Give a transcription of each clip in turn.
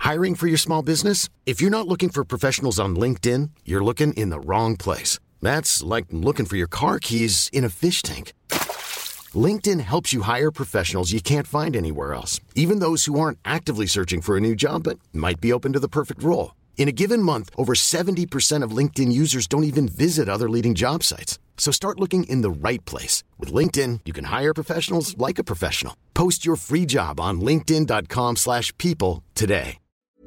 Hiring for your small business? If you're not looking for professionals on LinkedIn, you're looking in the wrong place. That's like looking for your car keys in a fish tank. LinkedIn helps you hire professionals you can't find anywhere else, even those who aren't actively searching for a new job but might be open to the perfect role. In a given month, over 70% of LinkedIn users don't even visit other leading job sites. So start looking in the right place. With LinkedIn, you can hire professionals like a professional. Post your free job on linkedin.com/people today.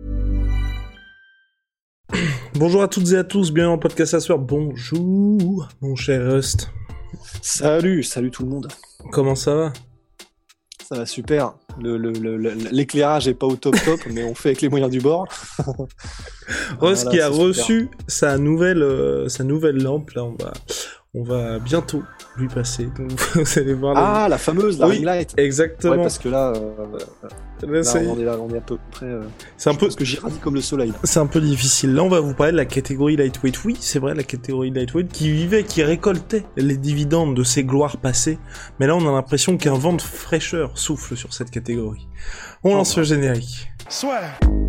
Bonjour à toutes et à tous, bienvenue dans le podcast à soir. Bonjour, mon cher Rust. Salut tout le monde. Comment ça va? Ça va super. L'éclairage est pas au top, mais on fait avec les moyens du bord. Rust qui a reçu sa nouvelle lampe, là on va bientôt lui passer. Donc vous allez voir. La fameuse, la ring light. Exactement. Ouais, parce que là, on est à peu près. C'est un peu parce que j'irradie comme le soleil. C'est un peu difficile. Là, on va vous parler de la catégorie lightweight. Oui, c'est vrai, la catégorie lightweight qui récoltait les dividendes de ses gloires passées. Mais là, on a l'impression qu'un vent de fraîcheur souffle sur cette catégorie. On lance le générique. Soit.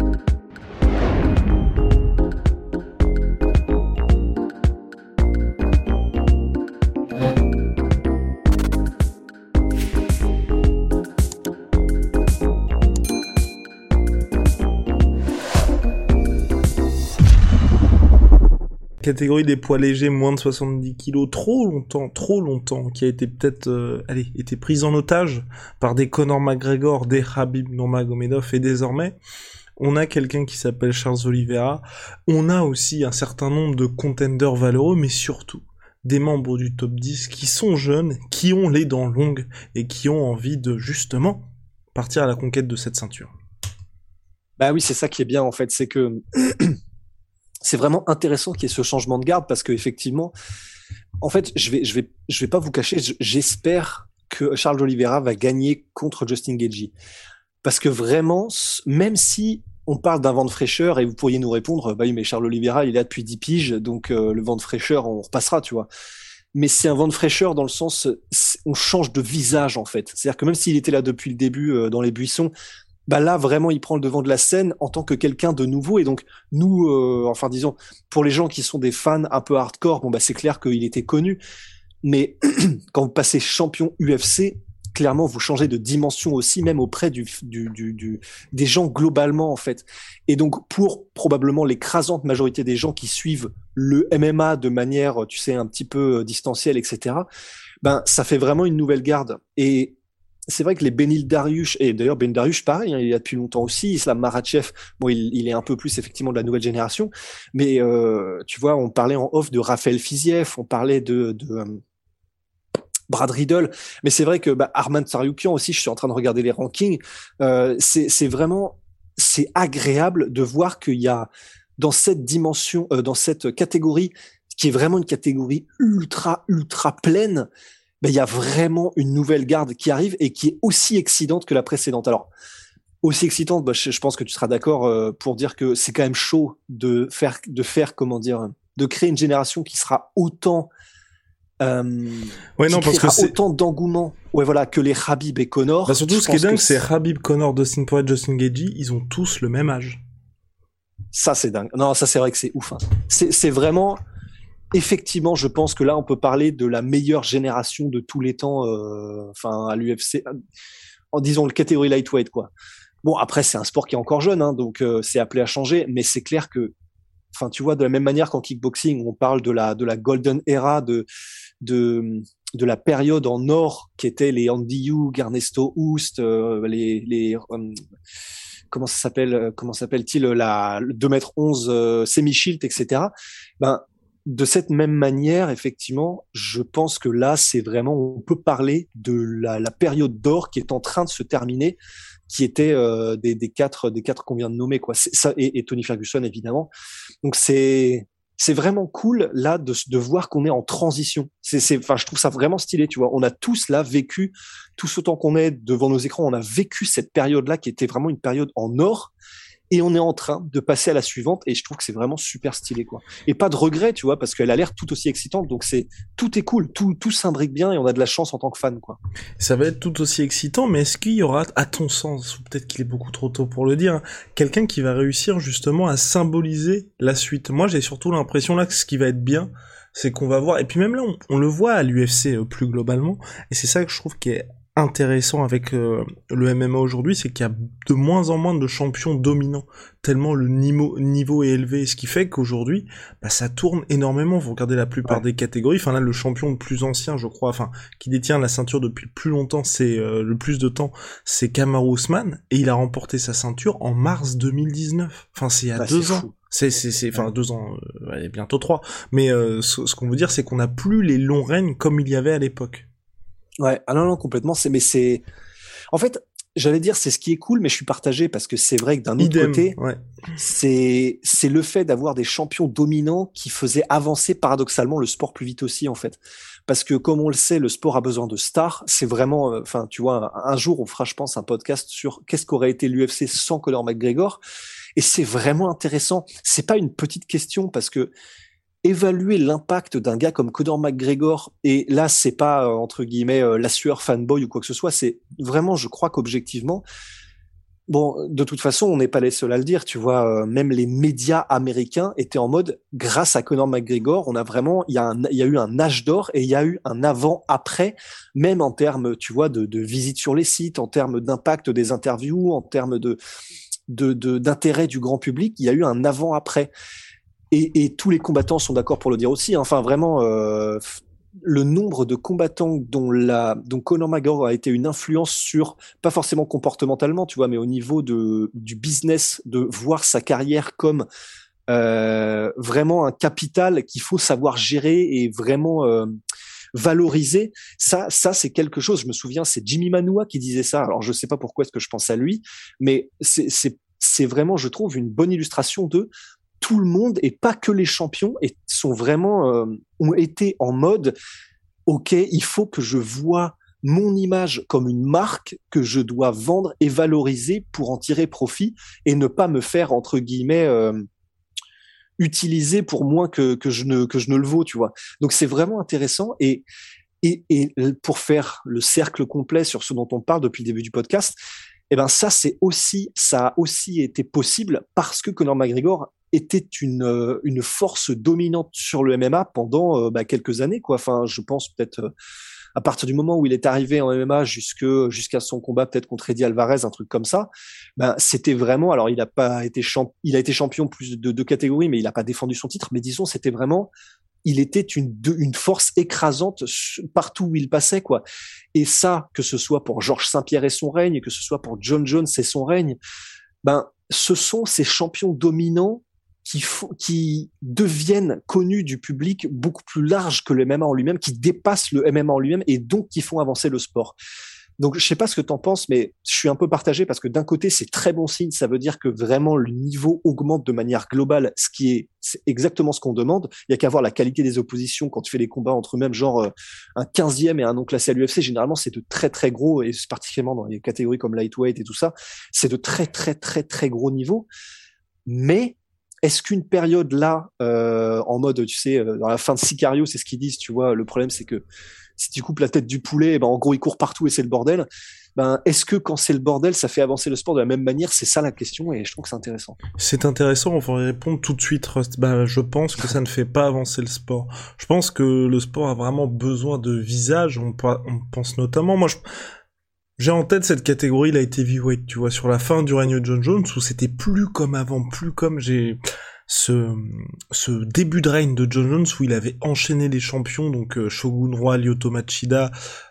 Catégorie des poids légers, moins de 70 kilos, trop longtemps, qui a été peut-être, été prise en otage par des Conor McGregor, des Khabib Nurmagomedov, et désormais, on a quelqu'un qui s'appelle Charles Oliveira, on a aussi un certain nombre de contenders valeureux, mais surtout, des membres du top 10 qui sont jeunes, qui ont les dents longues, et qui ont envie de, justement, partir à la conquête de cette ceinture. Bah oui, c'est ça qui est bien, en fait, c'est que c'est vraiment intéressant qu'il y ait ce changement de garde parce que effectivement, en fait, je vais pas vous cacher, j'espère que Charles Oliveira va gagner contre Justin Gaethje parce que vraiment, même si on parle d'un vent de fraîcheur et vous pourriez nous répondre, bah oui, mais Charles Oliveira, il est là depuis 10 piges, donc le vent de fraîcheur, on repassera, tu vois. Mais c'est un vent de fraîcheur dans le sens, on change de visage en fait. C'est-à-dire que même s'il était là depuis le début dans les buissons, bah là vraiment il prend le devant de la scène en tant que quelqu'un de nouveau et donc nous disons pour les gens qui sont des fans un peu hardcore, bon bah c'est clair qu'il était connu, mais quand vous passez champion UFC, clairement vous changez de dimension aussi, même auprès des gens globalement en fait. Et donc pour probablement l'écrasante majorité des gens qui suivent le MMA de manière, tu sais, un petit peu distancielle, etc., ben ça fait vraiment une nouvelle garde. Et c'est vrai que les Benil Dariush, et d'ailleurs Benil Dariush pareil, hein, il y a depuis longtemps aussi, Islam Makhachev, bon il est un peu plus effectivement de la nouvelle génération, mais tu vois, on parlait en off de Raphaël Fiziev, on parlait de Brad Riddle, mais c'est vrai que Arman Tsarukyan aussi, je suis en train de regarder les rankings, c'est vraiment, c'est agréable de voir qu'il y a dans cette dimension, dans cette catégorie, qui est vraiment une catégorie ultra pleine, il y a vraiment une nouvelle garde qui arrive et qui est aussi excitante que la précédente. Alors, aussi excitante, je pense que tu seras d'accord pour dire que c'est quand même chaud de faire, comment dire, de créer une génération qui sera autant, parce que c'est autant d'engouement, que les Khabib et Conor. Surtout, ce qui est dingue, c'est Khabib, Conor, Dustin Poirier, Justin Gaethje, ils ont tous le même âge. Ça, c'est dingue. Non, ça, c'est vrai que c'est ouf. Hein. C'est vraiment. Effectivement, je pense que là, on peut parler de la meilleure génération de tous les temps, à l'UFC, en disant le catégorie lightweight, quoi. Bon, après, c'est un sport qui est encore jeune, hein, donc c'est appelé à changer, mais c'est clair que, tu vois, de la même manière qu'en kickboxing, on parle de la golden era de la période en or qui étaient les Andy Hughes, Ernesto Hoost, comment s'appelle-t-il, la 2m11 Semi-Shield, etc. De cette même manière, effectivement, je pense que là, c'est vraiment, on peut parler de la période d'or qui est en train de se terminer, qui était des quatre qu'on vient de nommer, quoi. C'est ça, et Tony Ferguson, évidemment. Donc c'est vraiment cool là de voir qu'on est en transition. Je trouve ça vraiment stylé, tu vois. On a tous là vécu, tous autant qu'on est devant nos écrans, on a vécu cette période-là qui était vraiment une période en or. et on est en train de passer à la suivante, et je trouve que c'est vraiment super stylé, quoi. Et pas de regret, tu vois, parce qu'elle a l'air tout aussi excitante, donc tout est cool, tout s'imbrique bien, et on a de la chance en tant que fan, quoi. Ça va être tout aussi excitant, mais est-ce qu'il y aura, à ton sens, ou peut-être qu'il est beaucoup trop tôt pour le dire, hein, quelqu'un qui va réussir justement à symboliser la suite? Moi, j'ai surtout l'impression là que ce qui va être bien, c'est qu'on va voir, et puis même là, on le voit à l'UFC plus globalement, et c'est ça que je trouve qui est intéressant avec le MMA aujourd'hui, c'est qu'il y a de moins en moins de champions dominants, tellement le niveau est élevé, ce qui fait qu'aujourd'hui, bah, ça tourne énormément. Vous regardez la plupart des catégories, enfin là, le champion le plus ancien, je crois, enfin, qui détient la ceinture depuis le plus longtemps, c'est le plus de temps, c'est Kamaru Usman, et il a remporté sa ceinture en mars 2019. Enfin, c'est il y a 2 ans. Enfin 2 ans, bientôt 3. Mais ce qu'on veut dire, c'est qu'on n'a plus les longs règnes comme il y avait à l'époque. Ouais, ah non, complètement. En fait, j'allais dire, c'est ce qui est cool, mais je suis partagé parce que c'est vrai que d'un autre côté, c'est le fait d'avoir des champions dominants qui faisaient avancer paradoxalement le sport plus vite aussi, en fait. Parce que comme on le sait, le sport a besoin de stars. C'est vraiment, enfin, tu vois, un jour, on fera, je pense, un podcast sur qu'est-ce qu'aurait été l'UFC sans Conor McGregor. Et c'est vraiment intéressant. C'est pas une petite question parce que évaluer l'impact d'un gars comme Conor McGregor, et là c'est pas entre guillemets la sueur fanboy ou quoi que ce soit, c'est vraiment, je crois qu'objectivement, bon, de toute façon on n'est pas les seuls à le dire, tu vois, même les médias américains étaient en mode, grâce à Conor McGregor, on a vraiment, il y a eu un âge d'or et il y a eu un avant-après, même en termes, tu vois, de visites sur les sites, en termes d'impact des interviews, en termes d'intérêt du grand public, il y a eu un avant-après. Et tous les combattants sont d'accord pour le dire aussi. Hein. Enfin, vraiment, le nombre de combattants dont Conor McGregor a été une influence sur, pas forcément comportementalement, tu vois, mais au niveau du business, de voir sa carrière comme vraiment un capital qu'il faut savoir gérer et vraiment valoriser. Ça c'est quelque chose. Je me souviens, c'est Jimmy Manuwa qui disait ça. Alors, je sais pas pourquoi est-ce que je pense à lui, mais c'est vraiment, je trouve, une bonne illustration de tout le monde et pas que les champions sont vraiment ont été en mode ok, il faut que je vois mon image comme une marque que je dois vendre et valoriser pour en tirer profit et ne pas me faire entre guillemets utiliser pour moins que je ne le vaux, tu vois. Donc c'est vraiment intéressant et pour faire le cercle complet sur ce dont on parle depuis le début du podcast, eh ben ça a aussi été possible parce que Conor McGregor était une force dominante sur le MMA pendant quelques années, quoi. Enfin, je pense peut-être à partir du moment où il est arrivé en MMA jusqu'à son combat peut-être contre Eddie Alvarez, un truc comme ça. Ben c'était vraiment. Alors il a été champion plus de 2 catégories, mais il n'a pas défendu son titre. Mais disons, c'était vraiment. Il était une force écrasante partout où il passait, quoi. Et ça, que ce soit pour Georges Saint-Pierre et son règne, que ce soit pour John Jones et son règne, ben ce sont ces champions dominants qui deviennent connus du public beaucoup plus large que le MMA en lui-même, qui dépassent le MMA en lui-même et donc qui font avancer le sport. Donc, je sais pas ce que t'en penses, mais je suis un peu partagé parce que d'un côté, c'est très bon signe. Ça veut dire que vraiment le niveau augmente de manière globale, c'est exactement ce qu'on demande. Il y a qu'à voir la qualité des oppositions quand tu fais les combats entre même genre un 15e et un non classé à l'UFC. Généralement, c'est de très, très gros et particulièrement dans les catégories comme lightweight et tout ça. C'est de très, très, très, très gros niveaux. Mais est-ce qu'une période là, en mode, tu sais, dans la fin de Sicario, c'est ce qu'ils disent, tu vois, le problème c'est que si tu coupes la tête du poulet, ben en gros il court partout et c'est le bordel. Ben est-ce que quand c'est le bordel, ça fait avancer le sport de la même manière? C'est ça la question et je trouve que c'est intéressant. C'est intéressant, on va y répondre tout de suite, Rust. Bah, je pense que ça ne fait pas avancer le sport. Je pense que le sport a vraiment besoin de visage. On pense notamment, j'ai en tête cette catégorie, light heavyweight, tu vois, sur la fin du règne de John Jones, où c'était plus comme avant, plus comme ce début de règne de John Jones où il avait enchaîné les champions, donc Shogun Roi, Lyoto Machida,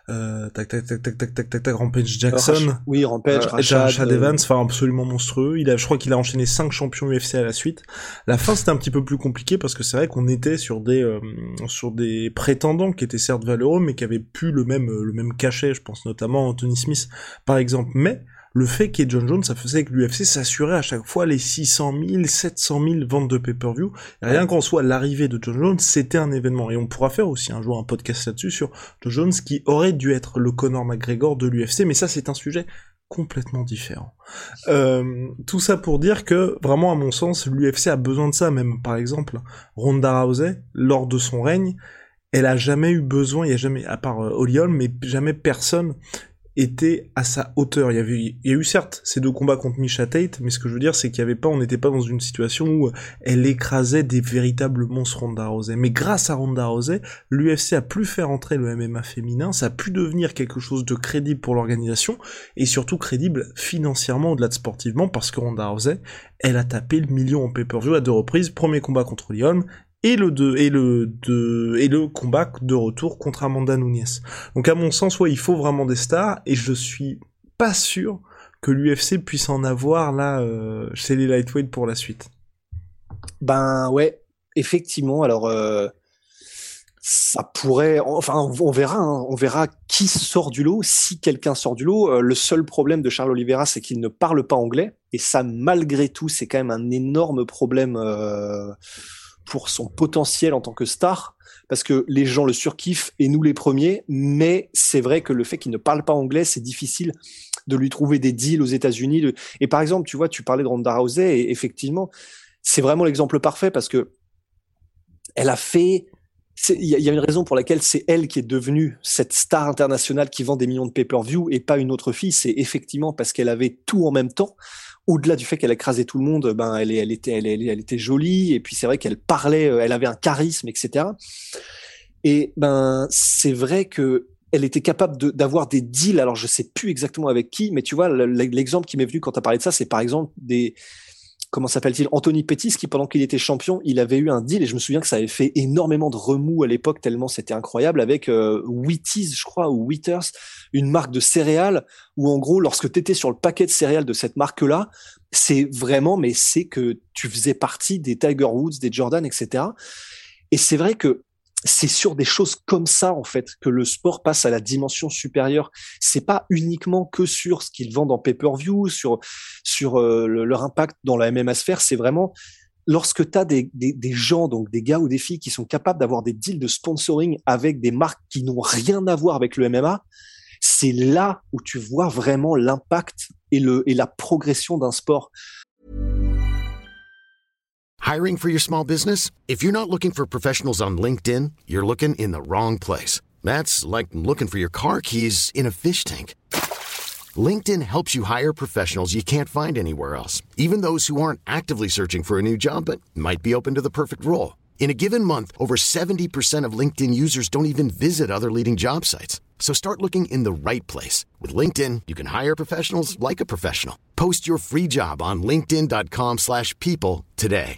Rampage Jackson, Rampage, Rashad Evans, enfin absolument monstrueux. Je crois qu'il a enchaîné 5 champions UFC à la suite. La fin c'était un petit peu plus compliqué parce que c'est vrai qu'on était sur des prétendants qui étaient certes valeureux mais qui avaient plus le même cachet. Je pense notamment à Anthony Smith par exemple, mais le fait qu'il y ait John Jones, ça faisait que l'UFC s'assurait à chaque fois les 600 000, 700 000 ventes de pay-per-view. Et rien qu'en soit l'arrivée de John Jones, c'était un événement. Et on pourra faire aussi un jour un podcast là-dessus sur John Jones qui aurait dû être le Conor McGregor de l'UFC. Mais ça, c'est un sujet complètement différent. Tout ça pour dire que, vraiment, à mon sens, l'UFC a besoin de ça. Même, par exemple, Ronda Rousey, lors de son règne, elle a jamais eu besoin, il y a jamais, à part Holly Holm, mais jamais personne était à sa hauteur. Il y a eu certes ces 2 combats contre Miesha Tate, mais ce que je veux dire, c'est on n'était pas dans une situation où elle écrasait des véritables monstres Ronda Rousey. Mais grâce à Ronda Rousey, l'UFC a pu faire entrer le MMA féminin, ça a pu devenir quelque chose de crédible pour l'organisation, et surtout crédible financièrement au-delà de sportivement, parce que Ronda Rousey, elle a tapé le million en pay-per-view à 2 reprises, premier combat contre Holly Holm, et le combat de retour contre Amanda Nunes. Donc à mon sens, ouais, il faut vraiment des stars, et je suis pas sûr que l'UFC puisse en avoir là chez les lightweight pour la suite. Ben ouais, effectivement. Alors ça pourrait, enfin on verra, hein, on verra qui sort du lot, si quelqu'un sort du lot. Le seul problème de Charles Oliveira, c'est qu'il ne parle pas anglais, et ça, malgré tout, c'est quand même un énorme problème. Pour son potentiel en tant que star, parce que les gens le surkiffent, et nous les premiers, mais c'est vrai que le fait qu'il ne parle pas anglais, c'est difficile de lui trouver des deals aux États-Unis. Et par exemple, tu vois, tu parlais de Ronda Rousey, et effectivement, c'est vraiment l'exemple parfait, parce que elle a fait... Il y a une raison pour laquelle c'est elle qui est devenue cette star internationale qui vend des millions de pay-per-view, et pas une autre fille. C'est effectivement parce qu'elle avait tout en même temps. Au-delà du fait qu'elle écrasait tout le monde, ben elle était jolie, et puis c'est vrai qu'elle parlait, elle avait un charisme, etc. Et ben c'est vrai que elle était capable d'avoir des deals. Alors je sais plus exactement avec qui, mais tu vois, l'exemple qui m'est venu quand tu as parlé de ça, c'est par exemple comment s'appelle-t-il, Anthony Pettis, qui pendant qu'il était champion, il avait eu un deal, et je me souviens que ça avait fait énormément de remous à l'époque, tellement c'était incroyable, avec Wheaties, je crois, ou Wheaters, une marque de céréales, où en gros, lorsque tu étais sur le paquet de céréales de cette marque-là, c'est vraiment, mais c'est que tu faisais partie des Tiger Woods, des Jordan, etc. Et c'est vrai que c'est sur des choses comme ça, en fait, que le sport passe à la dimension supérieure. C'est pas uniquement que sur ce qu'ils vendent en pay-per-view, sur leur impact dans la MMA sphère. C'est vraiment lorsque tu as des gens, donc des gars ou des filles qui sont capables d'avoir des deals de sponsoring avec des marques qui n'ont rien à voir avec le MMA, c'est là où tu vois vraiment l'impact et la progression d'un sport. Hiring for your small business? If you're not looking for professionals on LinkedIn, you're looking in the wrong place. That's like looking for your car keys in a fish tank. LinkedIn helps you hire professionals you can't find anywhere else, even those who aren't actively searching for a new job but might be open to the perfect role. In a given month, over 70% of LinkedIn users don't even visit other leading job sites. So start looking in the right place. With LinkedIn, you can hire professionals like a professional. Post your free job on linkedin.com/people today.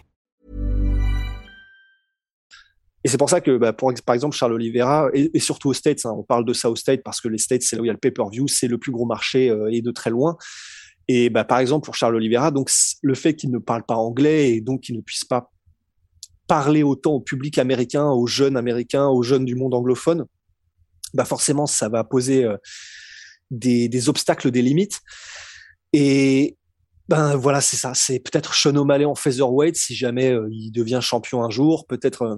Et c'est pour ça que, par exemple, Charles Oliveira, et surtout aux States, hein, on parle de ça aux States parce que les States, c'est là où il y a le pay-per-view, c'est le plus gros marché et de très loin. Et par exemple, pour Charles Oliveira, donc le fait qu'il ne parle pas anglais et donc qu'il ne puisse pas parler autant au public américain, aux jeunes du monde anglophone, forcément, ça va poser des obstacles, des limites. Et voilà, c'est ça. C'est peut-être Sean O'Malley en featherweight si jamais il devient champion un jour. Peut-être.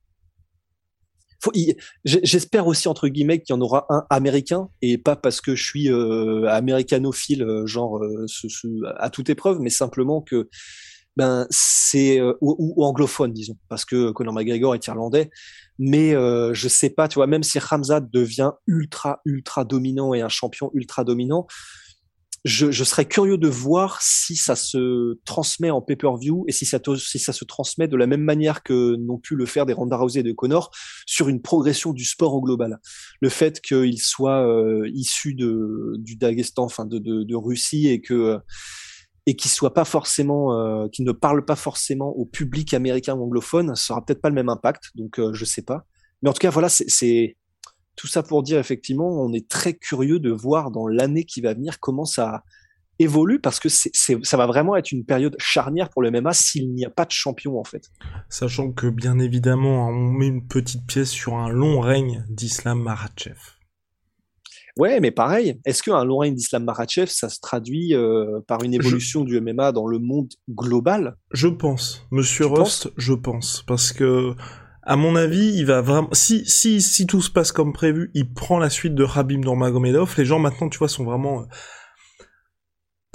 J'espère aussi entre guillemets qu'il y en aura un américain, et pas parce que je suis américanophile, à toute épreuve, mais simplement que c'est ou anglophone, disons, parce que Conor McGregor est irlandais. Mais je sais pas, tu vois, même si Khamzat devient ultra dominant et un champion ultra dominant, je serais curieux de voir si ça se transmet en pay-per-view et si ça se transmet de la même manière que n'ont pu le faire des Ronda Rousey et de Conor sur une progression du sport au global. Le fait qu'il soit issu du Daghestan, enfin de Russie, et qu'il soit pas forcément, qu'il ne parle pas forcément au public américain ou anglophone, ça aura peut-être pas le même impact. Donc je sais pas. Mais en tout cas, voilà, c'est tout ça pour dire, effectivement, on est très curieux de voir dans l'année qui va venir comment ça évolue, parce que ça va vraiment être une période charnière pour le MMA s'il n'y a pas de champion, en fait. Sachant que, bien évidemment, on met une petite pièce sur un long règne d'Islam Makhachev. Ouais, mais pareil, est-ce qu'un long règne d'Islam Makhachev, ça se traduit par une évolution du MMA dans le monde global ? Je pense. Monsieur Rust, je pense. Parce que, à mon avis, il va vraiment, si tout se passe comme prévu, il prend la suite de Khabib Nurmagomedov. Les gens maintenant, tu vois, sont vraiment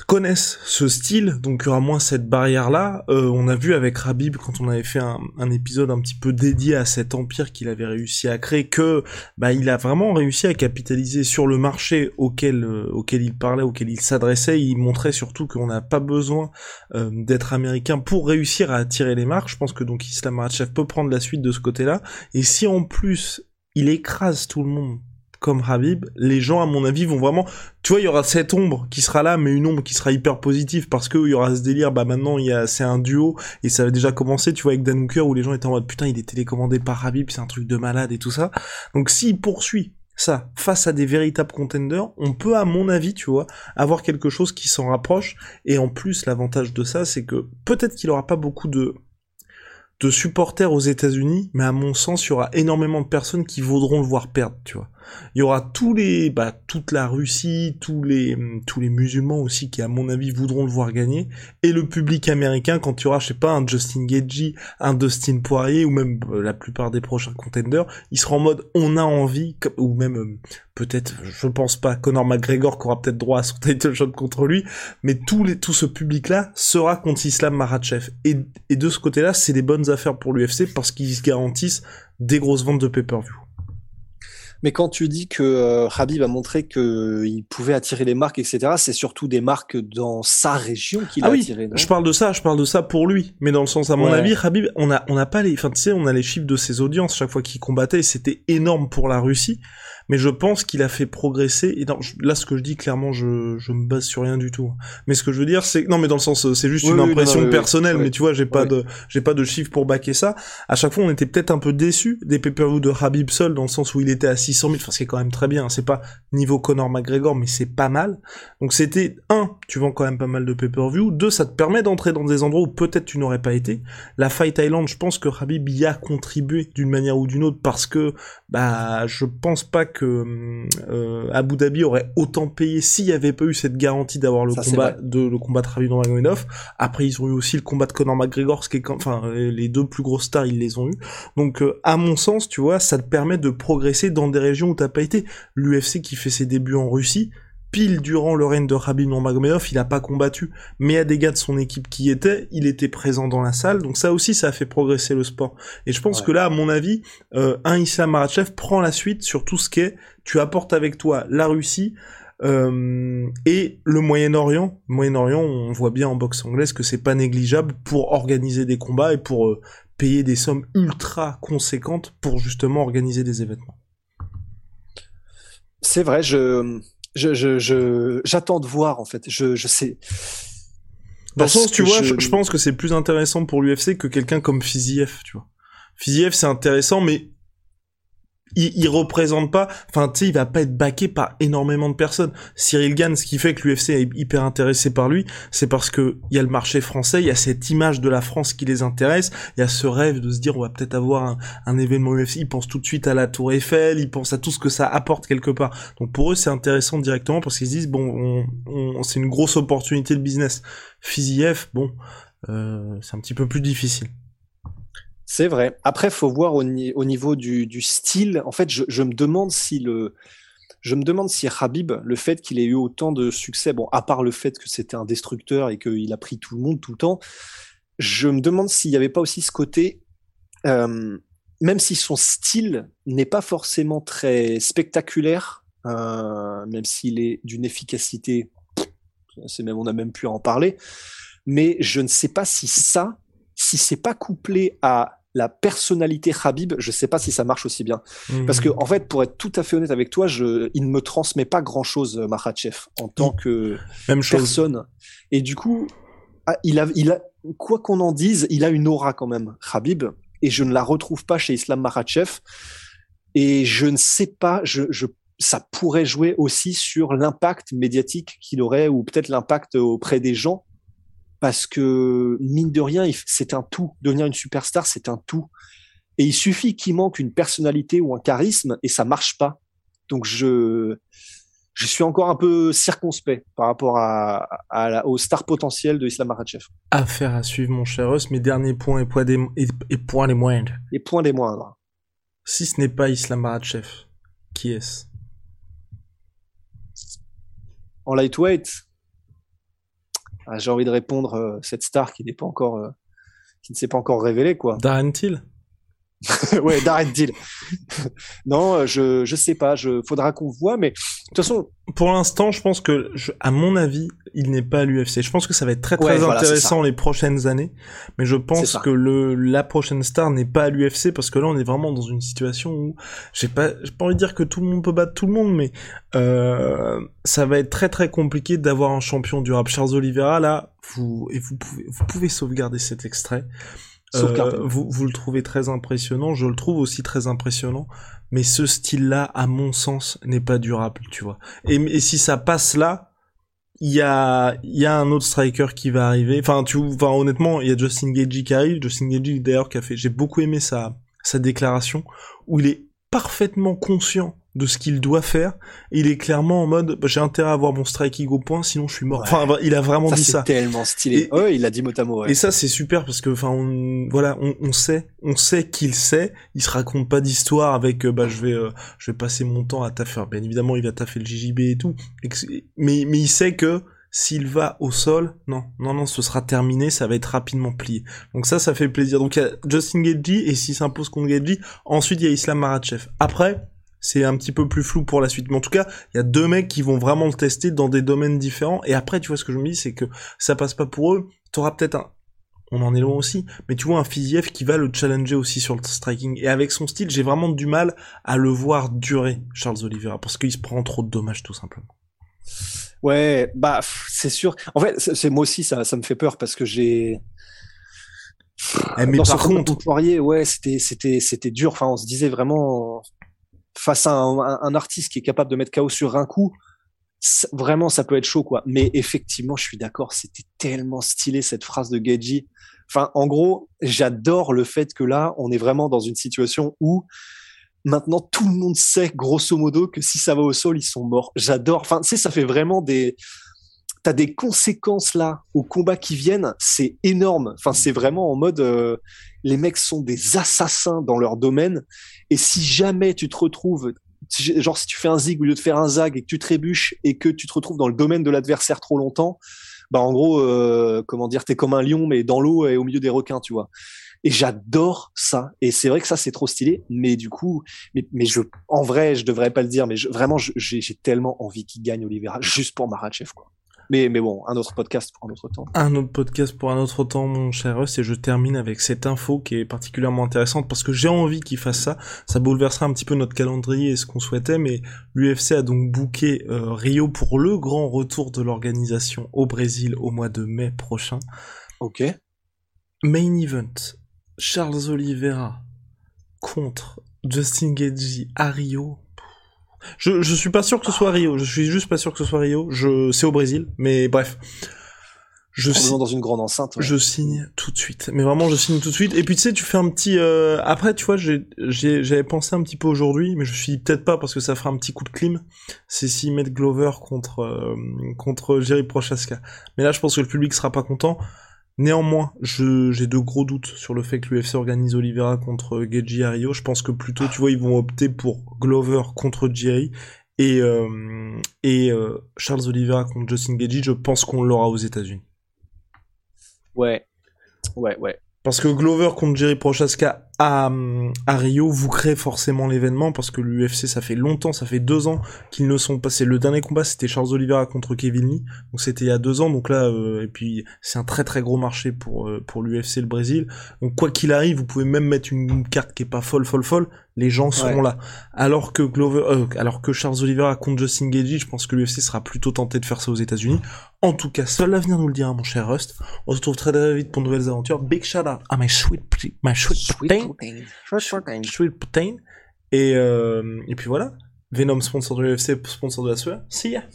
connaissent ce style, donc il y aura moins cette barrière-là. On a vu avec Khabib, quand on avait fait un épisode un petit peu dédié à cet empire qu'il avait réussi à créer, que il a vraiment réussi à capitaliser sur le marché auquel il parlait, auquel il s'adressait. Il montrait surtout qu'on n'a pas besoin d'être américain pour réussir à attirer les marques. Je pense que donc Islam Makhachev peut prendre la suite de ce côté-là. Et si en plus il écrase tout le monde comme Khabib, les gens, à mon avis, vont vraiment... Tu vois, il y aura cette ombre qui sera là, mais une ombre qui sera hyper positive, parce que il y aura ce délire, maintenant, c'est un duo, et ça avait déjà commencé, tu vois, avec Dan Hooker, où les gens étaient en mode, putain, il est télécommandé par Khabib, c'est un truc de malade, et tout ça. Donc, s'il poursuit ça, face à des véritables contenders, on peut, à mon avis, tu vois, avoir quelque chose qui s'en rapproche, et en plus, l'avantage de ça, c'est que peut-être qu'il aura pas beaucoup de supporters aux États-Unis, mais à mon sens, il y aura énormément de personnes qui voudront le voir perdre, tu vois. Il y aura toute la Russie, tous les musulmans aussi qui, à mon avis, voudront le voir gagner, et le public américain, quand il y aura, je sais pas, un Justin Gaethje, un Dustin Poirier, ou même la plupart des prochains contenders, ils seront en mode, on a envie, ou même, peut-être, je pense pas, Conor McGregor qui aura peut-être droit à son title shot contre lui, mais tout ce public-là sera contre Islam Makhachev. Et de ce côté-là, c'est des bonnes affaires pour l'UFC, parce qu'ils se garantissent des grosses ventes de pay-per-view. Mais quand tu dis que Khabib a montré qu'il pouvait attirer les marques, etc., c'est surtout des marques dans sa région qu'il a attiré, non ? Je parle de ça pour lui. Mais dans le sens, à mon avis, Khabib, on n'a pas les, enfin, tu sais, on a les chiffres de ses audiences chaque fois qu'il combattait, et c'était énorme pour la Russie. Mais je pense qu'il a fait progresser, et là, ce que je dis, clairement, je me base sur rien du tout. Mais ce que je veux dire, c'est, non, mais dans le sens, c'est juste une impression personnelle, mais tu vois, j'ai pas de chiffres pour backer ça. À chaque fois, on était peut-être un peu déçus des pay-per-view de Khabib seul, dans le sens où il était à 600 000, enfin, ce qui est quand même très bien. C'est pas niveau Conor McGregor, mais c'est pas mal. Donc c'était, tu vends quand même pas mal de pay-per-view. 2, ça te permet d'entrer dans des endroits où peut-être tu n'aurais pas été. La Fight Island, je pense que Khabib y a contribué d'une manière ou d'une autre, parce que, je pense pas que Abu Dhabi aurait autant payé s'il y avait pas eu cette garantie d'avoir le combat de Khabib Nurmagomedov. Après, ils ont eu aussi le combat de Conor McGregor, les deux plus grosses stars, ils les ont eu. Donc, à mon sens, tu vois, ça te permet de progresser dans des régions où t'as pas été. L'UFC qui fait ses débuts en Russie, pile durant le règne de Khabib Nurmagomedov, il a pas combattu, mais il y a des gars de son équipe qui étaient, il était présent dans la salle, donc ça aussi, ça a fait progresser le sport. Et je pense que là, à mon avis, un Islam Makhachev prend la suite sur tout ce qu'est, tu apportes avec toi la Russie, et le Moyen-Orient. Moyen-Orient, on voit bien en boxe anglaise que c'est pas négligeable pour organiser des combats et pour payer des sommes ultra conséquentes pour justement organiser des événements. C'est vrai, j'attends de voir, en fait. Je sais. Dans le sens, tu vois, je pense que c'est plus intéressant pour l'UFC que quelqu'un comme Fiziev, tu vois. Fiziev, c'est intéressant, mais il représente pas, enfin, tu sais, il va pas être backé par énormément de personnes. Cyril Gane, ce qui fait que l'UFC est hyper intéressé par lui, c'est parce que il y a le marché français, il y a cette image de la France qui les intéresse, il y a ce rêve de se dire, on va peut-être avoir un événement UFC, ils pensent tout de suite à la Tour Eiffel, ils pensent à tout ce que ça apporte quelque part. Donc pour eux, c'est intéressant directement parce qu'ils se disent, bon, c'est une grosse opportunité de business. Fiziev, c'est un petit peu plus difficile. C'est vrai. Après, faut voir au niveau du style. En fait, je me demande si Khabib, le fait qu'il ait eu autant de succès, bon, à part le fait que c'était un destructeur et qu'il a pris tout le monde tout le temps, je me demande s'il n'y avait pas aussi ce côté, même si son style n'est pas forcément très spectaculaire, même s'il est d'une efficacité, on n'a même plus à en parler, mais je ne sais pas si c'est pas couplé à la personnalité Khabib, je sais pas si ça marche aussi bien. Parce que, en fait, pour être tout à fait honnête avec toi, il ne me transmet pas grand chose, Makhachev, en tant que personne. Et du coup, il a, quoi qu'on en dise, il a une aura quand même, Khabib, et je ne la retrouve pas chez Islam Makhachev. Et je ne sais pas, ça pourrait jouer aussi sur l'impact médiatique qu'il aurait, ou peut-être l'impact auprès des gens. Parce que, mine de rien, c'est un tout. Devenir une superstar, c'est un tout. Et il suffit qu'il manque une personnalité ou un charisme et ça marche pas. Donc je suis encore un peu circonspect par rapport au star potentiel de Islam Makhachev. Affaire à suivre, mon cher Russ. Mes derniers points et points les moindres. Les points des moindres. Si ce n'est pas Islam Makhachev, qui est-ce ? En lightweight, j'ai envie de répondre cette star qui n'est pas encore, qui ne s'est pas encore révélée, quoi. Darren Till. Ouais, Darren Till. Non, je sais pas. Faudra qu'on voit, mais de toute façon. Pour l'instant, je pense que, à mon avis, il n'est pas à l'UFC. Je pense que ça va être très intéressant les prochaines années, mais je pense que la prochaine star n'est pas à l'UFC parce que là, on est vraiment dans une situation où j'ai pas envie de dire que tout le monde peut battre tout le monde, mais ça va être très très compliqué d'avoir un champion durable. Charles Oliveira, là, vous pouvez sauvegarder cet extrait. Vous le trouvez très impressionnant, je le trouve aussi très impressionnant, mais ce style-là, à mon sens, n'est pas durable, tu vois. Et si ça passe là, il y a un autre striker qui va arriver. Enfin, honnêtement, il y a Justin Gaethje qui arrive. Justin Gaethje, d'ailleurs, j'ai beaucoup aimé sa déclaration, où il est parfaitement conscient de ce qu'il doit faire. Il est clairement en mode, j'ai intérêt à avoir mon striking au point, sinon je suis mort. Ouais. Enfin, il a vraiment dit ça. C'est tellement stylé. Ouais, il a dit mot à mot. Ouais. Et ça, c'est super parce que, on sait qu'il sait. Il se raconte pas d'histoire avec, je vais passer mon temps à taffer. Bien évidemment, il va taffer le JJB et tout. Mais il sait que s'il va au sol, non, ce sera terminé, ça va être rapidement plié. Donc ça fait plaisir. Donc il y a Justin Gaethje et s'il s'impose contre Gaethje, ensuite il y a Islam Makhachev. Après, c'est un petit peu plus flou pour la suite. Mais en tout cas, il y a deux mecs qui vont vraiment le tester dans des domaines différents. Et après, tu vois, ce que je me dis, c'est que ça passe pas pour eux. T'auras peut-être on en est loin aussi, mais tu vois un Fiziev qui va le challenger aussi sur le striking. Et avec son style, j'ai vraiment du mal à le voir durer, Charles Oliveira, parce qu'il se prend trop de dommages, tout simplement. Ouais, c'est sûr. En fait, c'est moi aussi, ça me fait peur parce que j'ai... Mais par contre... Poirier, ouais, c'était dur. Enfin, on se disait vraiment... face à un artiste qui est capable de mettre KO sur un coup, vraiment ça peut être chaud, quoi. Mais effectivement, je suis d'accord, c'était tellement stylé cette phrase de Gaethje. Enfin, en gros, j'adore le fait que là, on est vraiment dans une situation où maintenant tout le monde sait grosso modo que si ça va au sol, ils sont morts. J'adore. Enfin, tu sais, ça fait vraiment t'as des conséquences là aux combats qui viennent, c'est énorme. Enfin, c'est vraiment en mode les mecs sont des assassins dans leur domaine. Et si jamais tu te retrouves, genre si tu fais un zig au lieu de faire un zag et que tu trébuches et que tu te retrouves dans le domaine de l'adversaire trop longtemps, en gros, t'es comme un lion mais dans l'eau et au milieu des requins, tu vois. Et j'adore ça. Et c'est vrai que ça c'est trop stylé. Mais du coup, mais en vrai, je devrais pas le dire, mais j'ai tellement envie qu'il gagne Oliveira juste pour Makhachev, quoi. Mais bon, un autre podcast pour un autre temps. Un autre podcast pour un autre temps, mon cher Russ, et je termine avec cette info qui est particulièrement intéressante parce que j'ai envie qu'il fasse ça. Ça bouleversera un petit peu notre calendrier et ce qu'on souhaitait, mais l'UFC a donc booké Rio pour le grand retour de l'organisation au Brésil au mois de mai prochain. Ok. Main event, Charles Oliveira contre Justin Gaethje à Rio. Je suis pas sûr que ce soit Rio. Je suis juste pas sûr que ce soit Rio. C'est au Brésil, mais bref. Dans une grande enceinte. Ouais. Je signe tout de suite. Mais vraiment, je signe tout de suite. Et puis tu sais, tu fais un petit. Après, tu vois, j'avais pensé un petit peu aujourd'hui, mais je suis peut-être pas parce que ça fera un petit coup de clim. C'est s'ils mettent Glover contre Jerry Prochaska. Mais là, je pense que le public sera pas content. Néanmoins, j'ai de gros doutes sur le fait que l'UFC organise Oliveira contre Gaethje à Rio. Je pense que plutôt, tu vois, ils vont opter pour Glover contre Jerry et Charles Oliveira contre Justin Gaethje. Je pense qu'on l'aura aux États-Unis. Ouais. Parce que Glover contre Jerry Prochaska à Rio, vous créez forcément l'événement, parce que l'UFC, ça fait longtemps, ça fait 2 ans qu'ils ne sont pas... Le dernier combat, c'était Charles Oliveira contre Kevin Lee, donc c'était il y a 2 ans, donc là, et puis c'est un très très gros marché pour l'UFC le Brésil, donc quoi qu'il arrive, vous pouvez même mettre une carte qui est pas folle, les gens seront là. Alors que Charles Oliveira contre Justin Gaethje, je pense que l'UFC sera plutôt tenté de faire ça aux États-Unis. En tout cas, seul l'avenir nous le dira, mon cher Rust. On se retrouve très très vite pour de nouvelles aventures. Big shout out à my sweet protein. Et puis voilà. Venom, sponsor de l'UFC, sponsor de la sueur. See ya.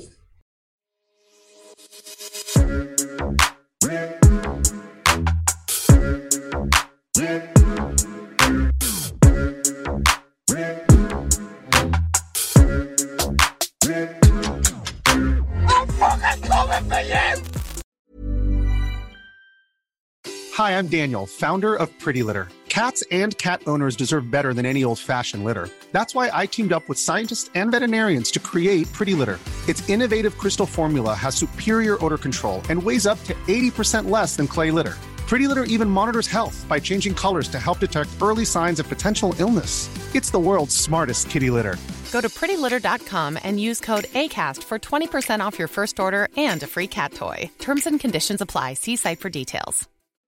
Hi, I'm Daniel, founder of Pretty Litter. Cats and cat owners deserve better than any old-fashioned litter. That's why I teamed up with scientists and veterinarians to create Pretty Litter. Its innovative crystal formula has superior odor control and weighs up to 80% less than clay litter. Pretty Litter even monitors health by changing colors to help detect early signs of potential illness. It's the world's smartest kitty litter. Go to prettylitter.com and use code ACAST for 20% off your first order and a free cat toy. Terms and conditions apply. See site for details.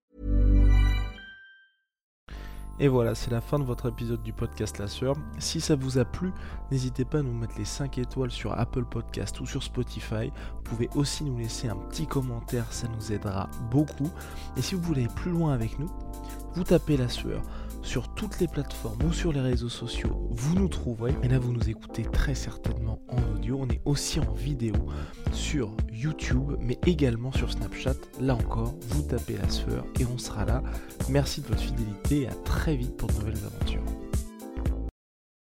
Et voilà, c'est la fin de votre épisode du podcast La Sueur. Si ça vous a plu, n'hésitez pas à nous mettre les 5 étoiles sur Apple Podcast ou sur Spotify. Vous pouvez aussi nous laisser un petit commentaire, ça nous aidera beaucoup. Et si vous voulez aller plus loin avec nous, vous tapez La Sueur sur toutes les plateformes ou sur les réseaux sociaux, vous nous trouverez. Et là, vous nous écoutez très certainement en audio. On est aussi en vidéo sur YouTube, mais également sur Snapchat. Là encore, vous tapez La Sueur et on sera là. Merci de votre fidélité et à très vite pour de nouvelles aventures.